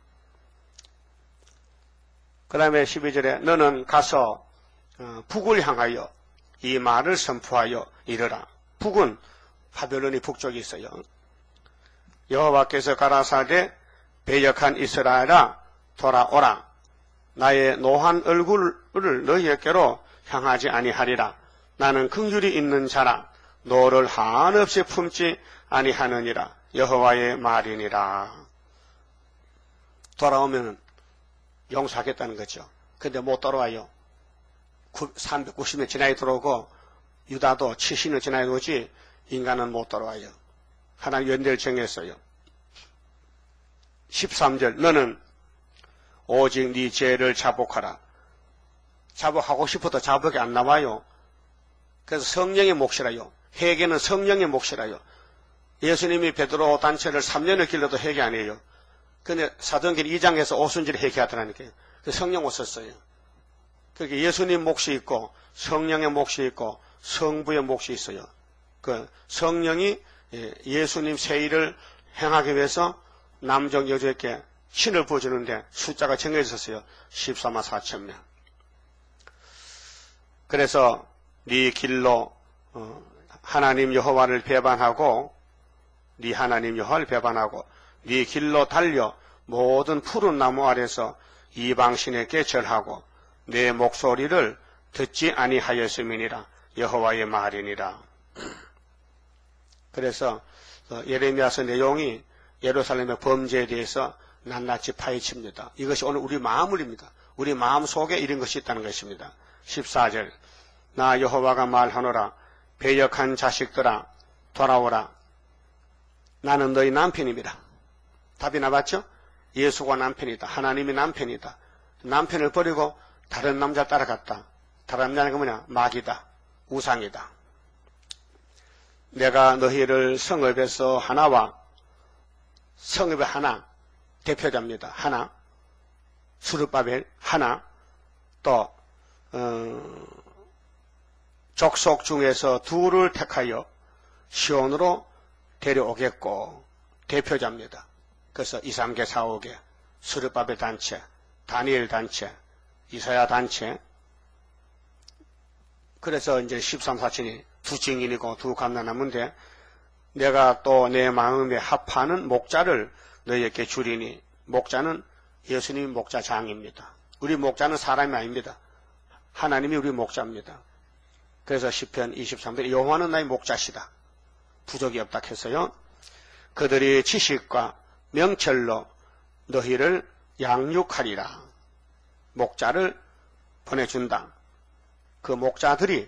그 다음에 십이 절에 너는 가서 북을 향하여 이 말을 선포하여 이르라. 북은 바벨론이 북쪽에 있어요. 여호와께서 가라사대 배역한 이스라엘아 돌아오라. 나의 노한 얼굴을 너희에게로 향하지 아니하리라. 나는 긍휼이 있는 자라. 너를 한없이 품지 아니하느니라. 여호와의 말이니라. 돌아오면 용서하겠다는 거죠. 근데 못 돌아와요. 삼백구십 년 지나야 들어오고 유다도 칠십 년 지나야 오지 인간은 못 돌아와요. 하나님 연대를 정했어요. 십삼 절 너는 오직 네 죄를 자복하라. 자복하고 싶어도 자복이 안 나와요. 그래서 성령의 몫이라요. 회개는 성령의 몫이라요. 예수님이 베드로 단체를 삼 년을 길러도 회개 안 해요. 근데 사도행전 이 장에서 오순절에 회개하더라니까요. 성령 못 썼어요. 그러니까 예수님 몫이 있고 성령의 몫이 있고 성부의 몫이 있어요. 그 성령이 예수님 세일을 행하기 위해서 남정 여주에게 신을 부어주는데 숫자가 정해져 있었어요. 십사만 사천 명. 그래서 네 길로 하나님 여호와를 배반하고 네 하나님 여호와를 배반하고 네 길로 달려 모든 푸른 나무 아래서 이방신에게 절하고 내 목소리를 듣지 아니하였음이니라. 여호와의 말이니라. 그래서 예레미야서 내용이 예루살렘의 범죄에 대해서 낱낱이 파헤칩니다. 이것이 오늘 우리 마음을입니다. 우리 마음 속에 이런 것이 있다는 것입니다. 십사 절 나 여호와가 말하노라. 배역한 자식들아 돌아오라. 나는 너희 남편입니다. 답이 나왔죠? 예수가 남편이다. 하나님이 남편이다. 남편을 버리고 다른 남자 따라갔다. 다른 남자는 뭐냐? 마귀다. 우상이다. 내가 너희를 성읍에서 하나와 성읍의 하나 대표자입니다. 하나 수르바벨 하나 또 어, 족속 중에서 둘을 택하여 시온으로 데려오겠고 대표자입니다. 그래서 이삼계 사오계 스룹바벨 단체, 다니엘 단체, 이사야 단체. 그래서 이제 십삼 사천이 두 증인이고 두 감난나무인데 내가 또 내 마음에 합하는 목자를 너희에게 주리니 목자는 예수님이 목자장입니다. 우리 목자는 사람이 아닙니다. 하나님이 우리 목자입니다. 그래서 시편 이십삼 편 여호와는 나의 목자시다. 부족이 없다 했어요. 그들이 지식과 명철로 너희를 양육하리라. 목자를 보내준다. 그 목자들이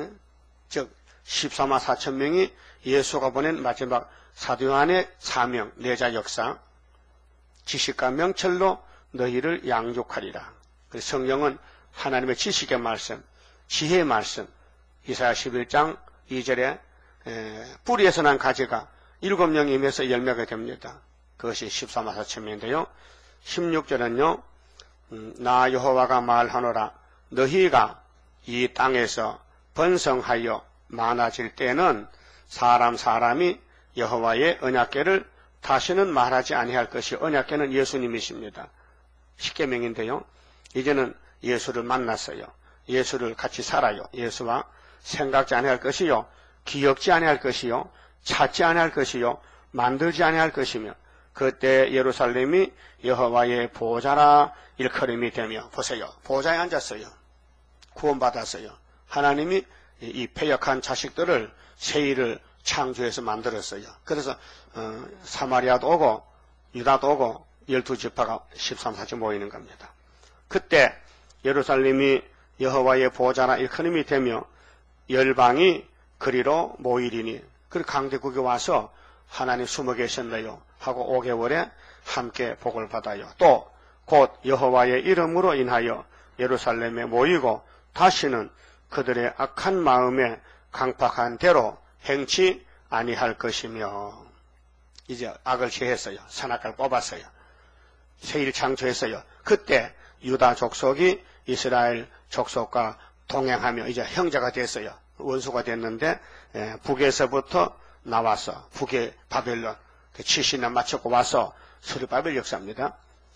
즉 십삼만 사천 명이 예수가 보낸 마지막 사도 요한의 사명, 내자 역사, 지식과 명철로 너희를 양육하리라. 성령은 하나님의 지식의 말씀, 지혜의 말씀, 이사야 십일 장 이 절에 뿌리에서 난 가지가 일곱 명이 임해서 열매가 됩니다. 그것이 십삼만 사천 명인데요. 십육 절은요. 음, 나 여호와가 말하노라. 너희가 이 땅에서 번성하여 많아질 때는 사람 사람이 여호와의 언약궤를 다시는 말하지 아니할 것이 언약궤는 예수님이십니다. 십계명인데요. 이제는 예수를 만났어요. 예수를 같이 살아요. 예수와 생각지 아니할 것이요. 기억지 아니할 것이요. 찾지 아니할 것이요. 만들지 아니할 것이며 그때 예루살렘이 여호와의 보좌라 일컬음이 되며 보세요. 보좌에 앉았어요. 구원받았어요. 하나님이 이 패역한 자식들을 세일을 창조해서 만들었어요. 그래서 어, 사마리아도 오고 유다도 오고 열두 지파가 십삼 사천 모이는 겁니다. 그때 예루살렘이 여호와의 보좌라 일컬음이 되며 열방이 그리로 모이리니 그 강대국에 와서 하나님 숨어 계셨네요 하고 오 개월에 함께 복을 받아요. 또 곧 여호와의 이름으로 인하여 예루살렘에 모이고 다시는 그들의 악한 마음에 강팍한 대로 행치 아니할 것이며 이제 악을 제했어요. 선악을 뽑았어요. 세일 창조했어요. 그때 유다 족속이 이스라엘 족속과 동행하며 이제 형제가 됐어요. 원수가 됐는데 북에서부터 나와서 북의 바벨론 칠십 년 마쳤고 와서 스룹바벨 역사입니다.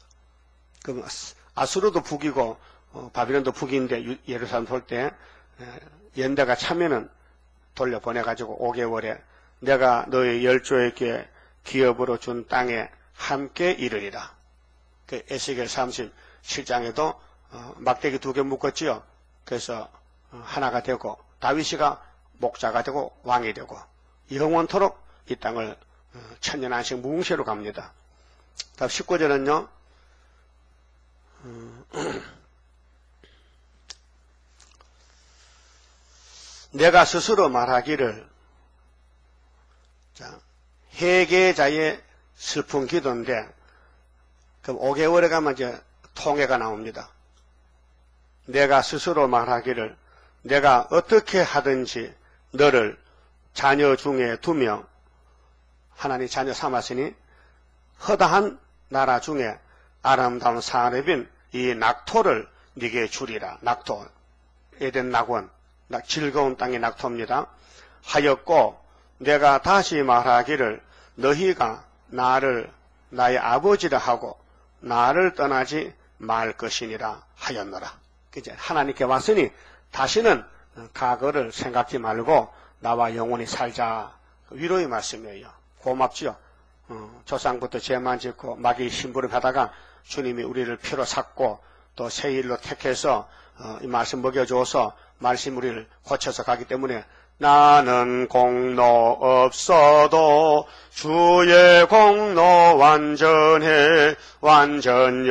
그럼 아수르도 북이고 어, 바빌론도 북인데 유, 예루살렘 돌 때 연대가 차면은 돌려보내가지고 오 개월에 내가 너희 열조에게 기업으로 준 땅에 함께 이르리라. 그 에스겔 삼십칠 장에도 어, 막대기 두 개 묶었지요. 그래서 어, 하나가 되고 다윗이가 목자가 되고 왕이 되고 영원토록 이 땅을 어, 천년 안식 무궁시로 갑니다. 다음 십구 절은요. 음, 내가 스스로 말하기를 자, 회개자의 슬픈 기도인데 그럼 오 개월에 가면 이제 통해가 나옵니다. 내가 스스로 말하기를 내가 어떻게 하든지 너를 자녀 중에 두며 하나님 자녀 삼았으니 허다한 나라 중에 아름다운 사렙인 이 낙토를 네게 주리라. 낙토 에덴 낙원 즐거운 땅의 낙토입니다. 하였고 내가 다시 말하기를 너희가 나를 나의 아버지라 하고 나를 떠나지 말 것이니라 하였노라. 이제 하나님께 왔으니 다시는 과거를 생각지 말고 나와 영원히 살자. 위로의 말씀이에요. 고맙지요. 어, 조상부터 죄만 짓고 마귀 심부름하다가 주님이 우리를 피로 샀고 또 새 일로 택해서 어, 이 말씀 먹여줘서 말씀 우리를 고쳐서 가기 때문에 나는 공로 없어도 주의 공로 완전해 완전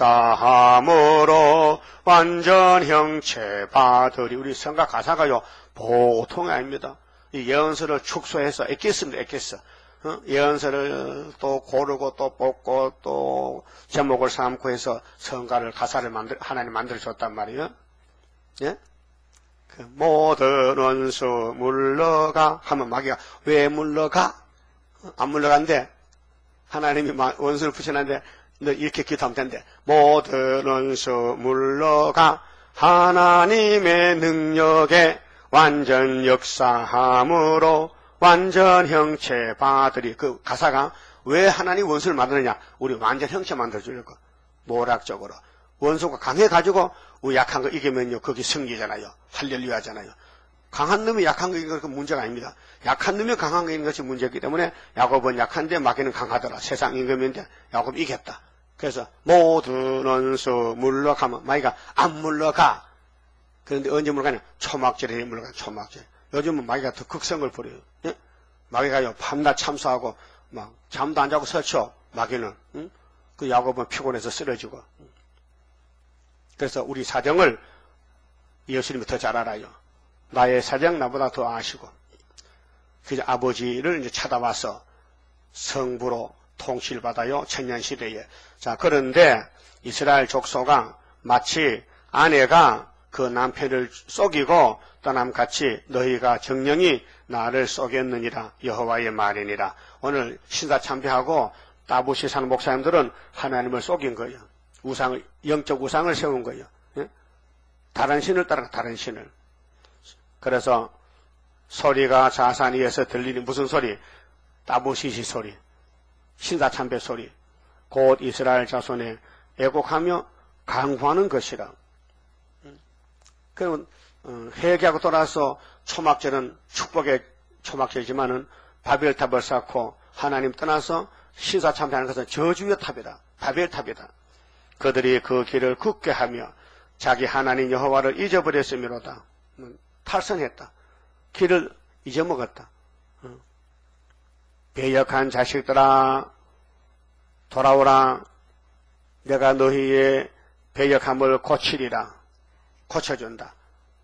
역사함으로 완전 형체 받으리. 우리 성가 가사가요 보통이 아닙니다. 이 예언서를 축소해서 애꼈습니다. 애꼈어. 어? 예언서를 또 고르고 또 뽑고 또 제목을 삼고 해서 성가를 가사를 만들 하나님 만들어 줬단 말이에요. 예? 그 모든 원수 물러가 하면 마귀가 왜 물러가? 안 물러간대. 하나님이 원수를 붙여놨는데 너 이렇게 기도하면 된대. 모든 원수 물러가 하나님의 능력에 완전 역사함으로 완전 형체 받으리. 그 가사가 왜 하나님 원수를 만드느냐? 우리 완전 형체 만들어주려고. 모락적으로. 원수가 강해가지고 약한 거 이기면요, 거기 승리잖아요. 할렐루야잖아요. 강한 놈이 약한 거 이기는 건 문제가 아닙니다. 약한 놈이 강한 거 이기는 것이 문제이기 때문에 야곱은 약한데 마귀는 강하더라. 세상 임금인데 야곱이 이겼다. 그래서 모든 수 물러가면 마귀가 안 물러가. 그런데 언제 물러가냐? 초막절에 물러가. 초막절. 요즘은 마귀가 더 극성을 부려요. 예? 마귀가요 밤낮 참수하고 막 잠도 안 자고 서쳐. 마귀는 응? 그 야곱은 피곤해서 쓰러지고. 그래서 우리 사정을 예수님이 더 잘 알아요. 나의 사정 나보다 더 아시고. 그래서 아버지를 이제 찾아와서 성부로 통치받아요. 천년시대에. 자, 그런데 이스라엘 족속아 마치 아내가 그 남편을 속이고 떠남같이 너희가 정령이 나를 속였느니라. 여호와의 말이니라. 오늘 신사참배하고 따부시 사는 목사님들은 하나님을 속인 거예요. 우상을, 영적 우상을 세운 거예요. 예? 다른 신을 따라 다른 신을. 그래서 소리가 자산 위에서 들리니 무슨 소리? 따부시시 소리. 신사참배 소리. 곧 이스라엘 자손의 애곡하며 강구하는 것이라. 그럼 어, 회개하고 돌아서 초막절은 축복의 초막절이지만은 바벨탑을 쌓고 하나님 떠나서 신사참배하는 것은 저주의 탑이다. 바벨탑이다. 그들이 그 길을 굳게 하며 자기 하나님 여호와를 잊어버렸음이로다. 탈선했다. 길을 잊어먹었다. 배역한 자식들아 돌아오라. 내가 너희의 배역함을 고치리라. 고쳐준다.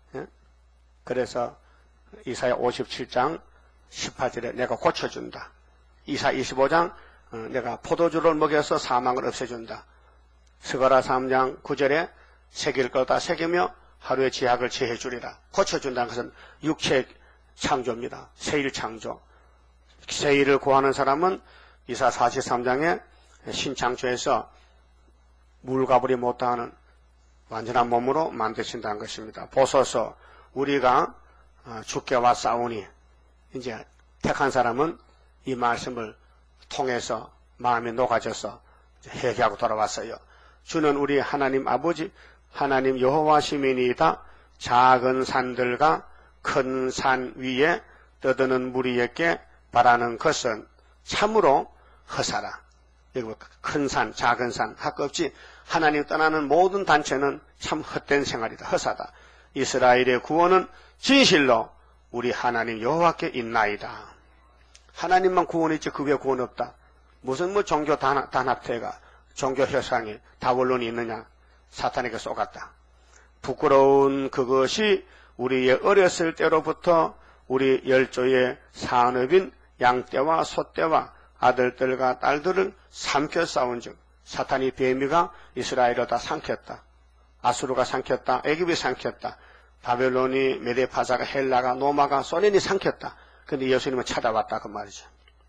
그래서 이사야 오십칠 장 십팔 절에 내가 고쳐준다. 이사 이십오 장 내가 포도주를 먹여서 사망을 없애준다. 스가랴 삼 장 구 절에 새길 거다 새기며 하루의 지약을 제해주리라. 고쳐준다는 것은 육체 창조입니다. 새일 창조. 새일을 구하는 사람은 이사 사십삼 장에 신창조에서 물가불이 못하는 완전한 몸으로 만드신다는 것입니다. 보소서 우리가 주께와 싸우니 이제 택한 사람은 이 말씀을 통해서 마음이 녹아져서 회개하고 돌아왔어요. 주는 우리 하나님 아버지 하나님 여호와 시민이다. 작은 산들과 큰 산 위에 떠드는 무리에게 바라는 것은 참으로 허사라. 큰 산, 작은 산, 할것없이 하나님 떠나는 모든 단체는 참 헛된 생활이다. 허사다. 이스라엘의 구원은 진실로 우리 하나님 여호와께 있나이다. 하나님만 구원이 있지 그 외에 구원 없다. 무슨 뭐 종교 단합, 단합회가 종교 협상에 다원론이 있느냐. 사탄에게 쏘갔다. 부끄러운 그것이 우리의 어렸을 때로부터 우리 열조의 산업인 양떼와 소떼와 아들들과 딸들을 삼켜 싸운 즉 사탄이 뱀이가 이스라엘을 다 삼켰다. 아수르가 삼켰다. 애굽이 삼켰다. 바벨론이 메데파사가 헬라가 노마가 소련이 삼켰다. 근데 예수님은 찾아왔다 그 말이죠.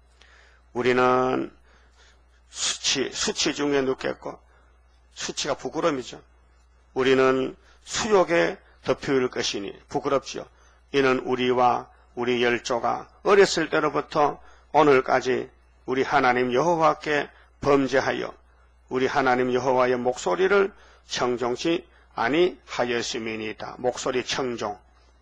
우리는 수치, 수치 중에 눕겠고 수치가 부끄러움이죠. 우리는 수욕에 덮여올 것이니 부끄럽지요. 이는 우리와 우리 열조가 어렸을 때로부터 오늘까지 우리 하나님 여호와께 범죄하여 우리 하나님 여호와의 목소리를 청종치 아니하였음이니이다. 목소리 청종.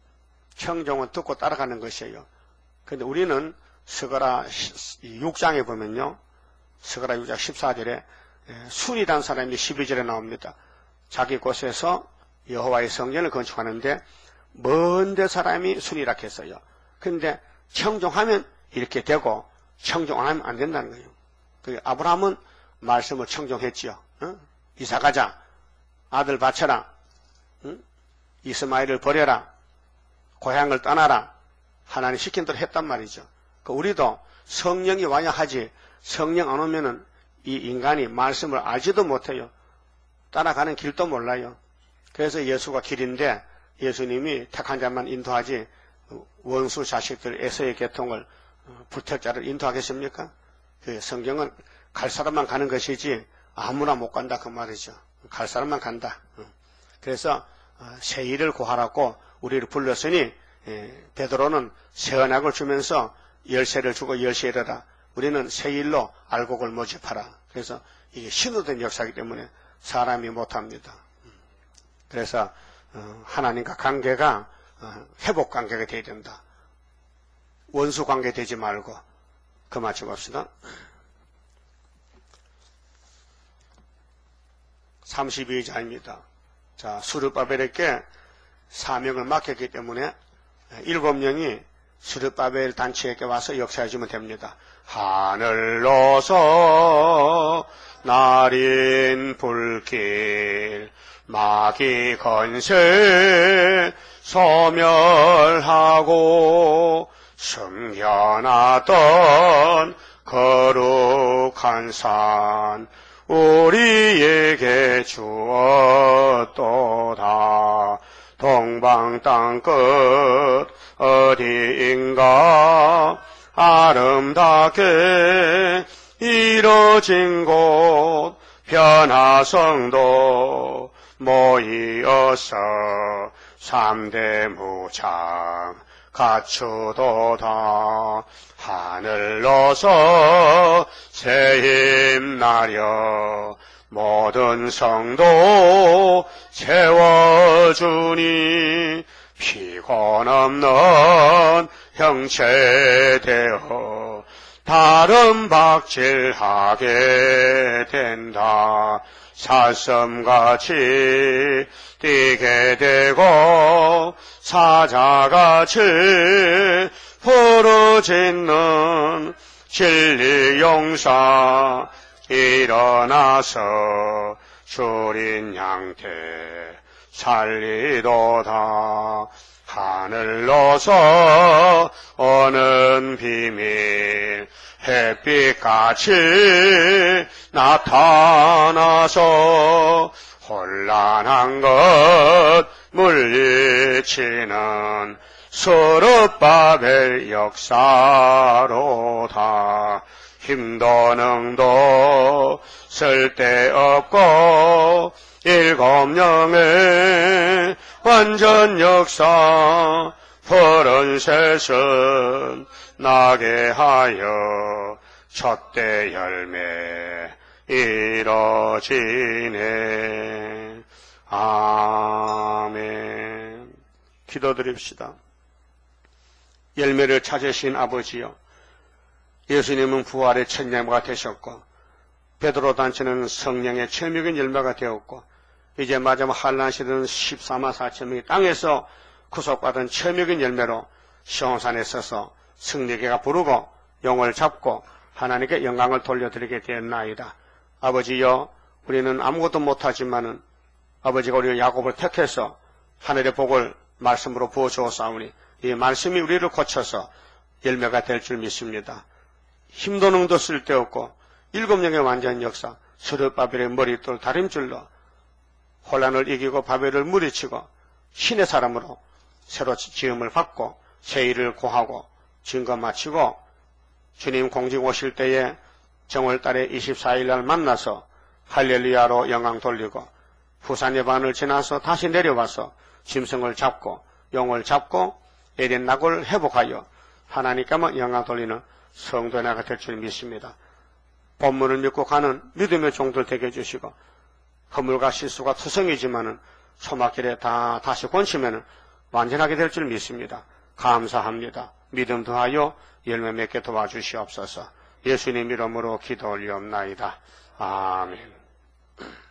청종은 듣고 따라가는 것이에요. 그런데 우리는 스가랴 육 장에 보면요. 스가랴 육 장 십사 절에 순이라는 사람이 십이 절에 나옵니다. 자기 곳에서 여호와의 성전을 건축하는데 먼데 사람이 순이라 했어요. 그런데 청종하면 이렇게 되고 청종 안 하면 안 된다는 거예요. 그 아브라함은 말씀을 청종했지요. 어? 이사 가자. 아들 바쳐라. 응? 이스마엘을 버려라. 고향을 떠나라. 하나님 시킨 대로 했단 말이죠. 그 우리도 성령이 와야 하지 성령 안 오면은 이 인간이 말씀을 알지도 못해요. 따라가는 길도 몰라요. 그래서 예수가 길인데 예수님이 택한 자만 인도하지 원수 자식들 에서의 계통을 불택자를 인도하겠습니까? 그 성경은 갈 사람만 가는 것이지 아무나 못 간다 그 말이죠. 갈 사람만 간다. 그래서 새 일을 구하라고 우리를 불렀으니 베드로는 새 언약을 주면서 열쇠를 주고 열쇠 이르라. 우리는 새 일로 알곡을 모집하라. 그래서 이게 신호된 역사이기 때문에 사람이 못합니다. 그래서 하나님과 관계가 회복 관계가 되어야 된다. 원수 관계 되지 말고 그만 찍읍시다. 삼십이 자입니다. 자, 스룹바벨에게 사명을 맡겼기 때문에 일곱 명이 스룹바벨 단체에게 와서 역사해 주면 됩니다. 하늘로서 날인 불길 마귀 건세 소멸하고 숨겨놨던 거룩한 산 우리에게 주었도다. 동방 땅끝 어디인가 아름답게 이뤄진 곳 변화성도 모이어서 삼대 무장 갖추도다. 하늘로서 새 힘 나려 모든 성도 채워주니 피곤 없는 형체 되어 다른 박질하게 된다. 사슴같이 뛰게 되고 사자같이 부르짖는 진리 용사 일어나서 주린 양태 살리도다. 하늘로서 오는 비밀 햇빛같이 나타나서 혼란한 것 물리치는 스룹바벨 역사로다. 힘도 능도 쓸데없고 일곱 영의 완전 역사 푸른 새순 나게 하여 첫대 열매 이뤄지네. 아멘. 기도드립시다. 열매를 찾으신 아버지여, 예수님은 부활의 첫 열매가 되셨고 베드로 단체는 성령의 체육인 열매가 되었고 이제 마지막 환난 시대는 십사만 사천 명이 땅에서 구속받은 체육인 열매로 시온산에 서서 승리계가 부르고 영을 잡고 하나님께 영광을 돌려드리게 되었나이다. 아버지여, 우리는 아무것도 못하지만은 아버지가 우리 야곱을 택해서 하늘의 복을 말씀으로 부어주었사오니 이 말씀이 우리를 고쳐서 열매가 될 줄 믿습니다. 힘도 능도 쓸데없고 일곱 명의 완전 역사 스룹바벨의 머릿돌 다림줄로 혼란을 이기고 바벨을 무리치고 신의 사람으로 새로 지음을 받고 새 일을 고하고 증거 마치고 주님 공직 오실 때에 정월달에 이십사일 날 만나서 할렐루야로 영광 돌리고 부산 예반을 지나서 다시 내려와서 짐승을 잡고 용을 잡고 에덴 낙을 회복하여 하나님께만 영광 돌리는 성도의 나가 될 줄 믿습니다. 본문을 믿고 가는 믿음의 종들 되게 해주시고 허물과 실수가 투성이지만은 소막길에 다 다시 권치면은 완전하게 될 줄 믿습니다. 감사합니다. 믿음 더하여 열매 맺게 도와주시옵소서. 예수님 이름으로 기도 올리옵나이다. 아멘.